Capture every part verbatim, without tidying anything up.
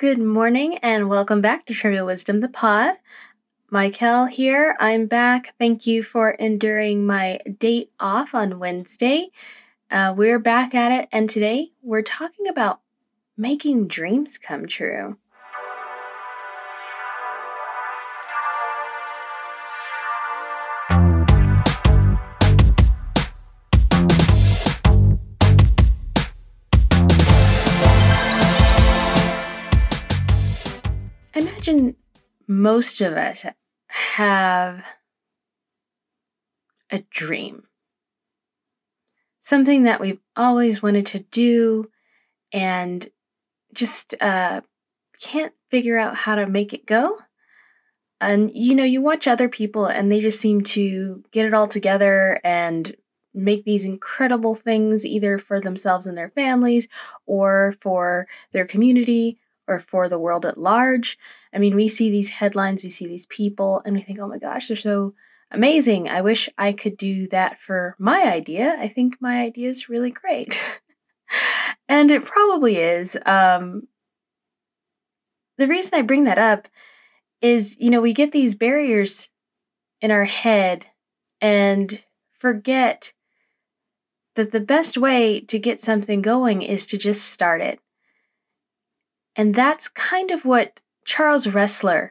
Good morning and welcome back to Trivial Wisdom, the pod. Michael here. I'm back. Thank you for enduring my date off on Wednesday. Uh, we're back at it, and today we're talking about making dreams come true. I imagine most of us have a dream. Something that we've always wanted to do and just uh, can't figure out how to make it go. And, you know, you watch other people and they just seem to get it all together and make these incredible things either for themselves and their families or for their community or for the world at large. I mean, we see these headlines, we see these people, and we think, oh my gosh, they're so amazing. I wish I could do that for my idea. I think my idea is really great. And it probably is. Um, the reason I bring that up is, you know, we get these barriers in our head and forget that the best way to get something going is to just start it. And that's kind of what Charles Ressler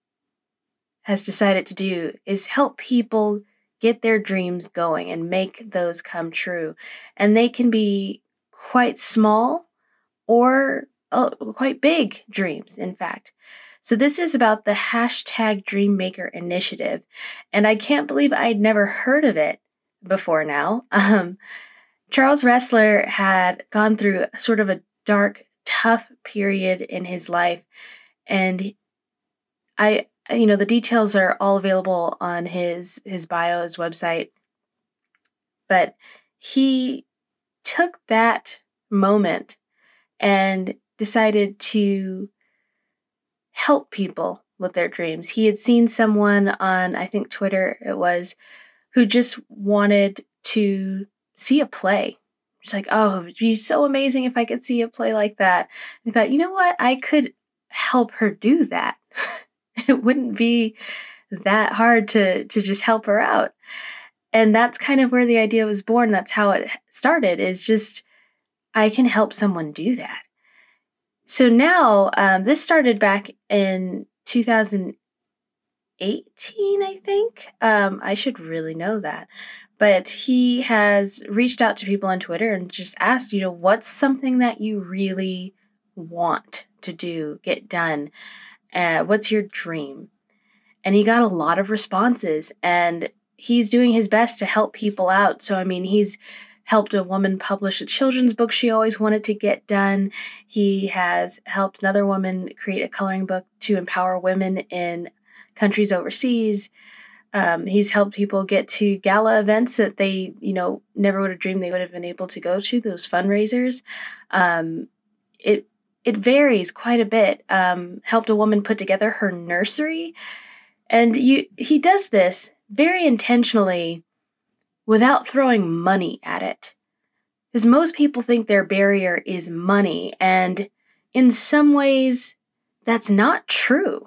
has decided to do, is help people get their dreams going and make those come true. And they can be quite small or uh, quite big dreams, in fact. So this is about the hashtag Dreammaker Initiative. And I can't believe I'd never heard of it before now. Um, Charles Ressler had gone through sort of a dark, tough period in his life. And I, you know, the details are all available on his, his bio, his website. But he took that moment and decided to help people with their dreams. He had seen someone on, I think Twitter it was, who just wanted to see a play. She's like, oh, it would be so amazing if I could see a play like that. And I thought, you know what? I could help her do that. It wouldn't be that hard to, to just help her out. And that's kind of where the idea was born. That's how it started, is just, I can help someone do that. So now, um, this started back in two thousand eighteen, I think. Um, I should really know that. But he has reached out to people on Twitter and just asked, you know, what's something that you really want to do, get done? Uh, what's your dream? And he got a lot of responses, and he's doing his best to help people out. So, I mean, he's helped a woman publish a children's book she always wanted to get done. He has helped another woman create a coloring book to empower women in countries overseas. Um, he's helped people get to gala events that they, you know, never would have dreamed they would have been able to go to, those fundraisers. Um, it it varies quite a bit. Um, helped a woman put together her nursery. And you, he does this very intentionally without throwing money at it. Because most people think their barrier is money, and in some ways, that's not true.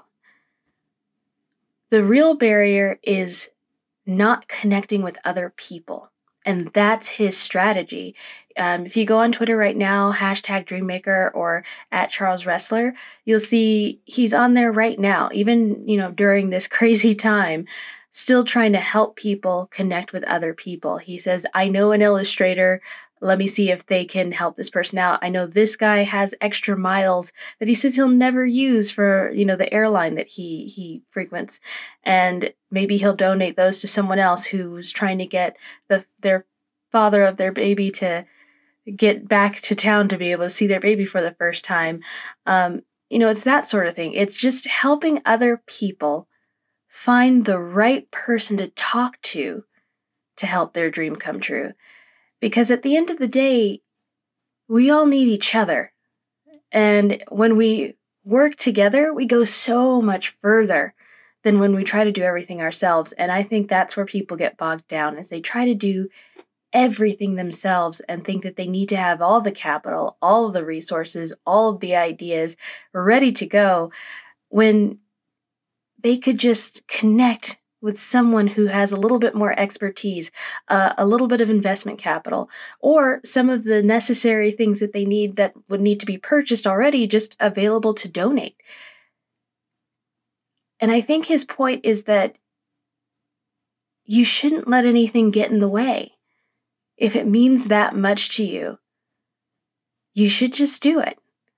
The real barrier is not connecting with other people, and that's his strategy. Um, if you go on Twitter right now, hashtag Dreammaker or at Charles Ressler, you'll see he's on there right now, even, you know, during this crazy time, still trying to help people connect with other people. He says, I know an illustrator. Let me see if they can help this person out. I know this guy has extra miles that he says he'll never use for, you know, the airline that he he frequents. And maybe he'll donate those to someone else who's trying to get the their father of their baby to get back to town to be able to see their baby for the first time. Um, you know, it's that sort of thing. It's just helping other people find the right person to talk to to help their dream come true. Because at the end of the day, we all need each other. And when we work together, we go so much further than when we try to do everything ourselves. And I think that's where people get bogged down, is they try to do everything themselves and think that they need to have all the capital, all of the resources, all of the ideas ready to go, when they could just connect with someone who has a little bit more expertise, uh, a little bit of investment capital, or some of the necessary things that they need that would need to be purchased already just available to donate. And I think his point is that you shouldn't let anything get in the way. If it means that much to you, you should just do it.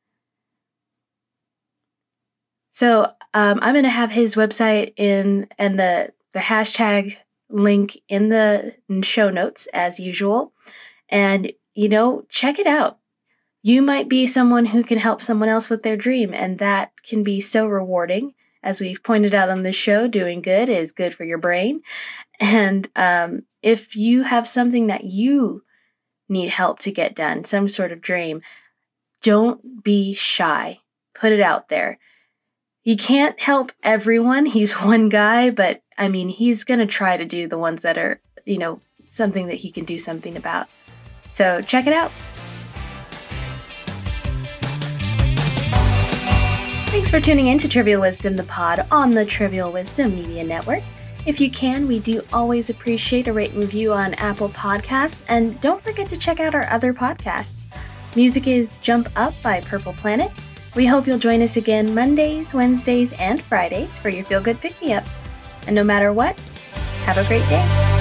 So um, I'm going to have his website in and the, the hashtag link in the show notes as usual. And, you know, check it out. You might be someone who can help someone else with their dream, and that can be so rewarding. As we've pointed out on this show, doing good is good for your brain. And um, if you have something that you need help to get done, some sort of dream, don't be shy. Put it out there. He can't help everyone. He's one guy, but I mean, he's going to try to do the ones that are, you know, something that he can do something about. So check it out. Thanks for tuning in to Trivial Wisdom, the pod on the Trivial Wisdom Media Network. If you can, we do always appreciate a rate and review on Apple Podcasts, and don't forget to check out our other podcasts. Music is Jump Up by Purple Planet. We hope you'll join us again Mondays, Wednesdays, and Fridays for your feel-good pick-me-up. And no matter what, have a great day.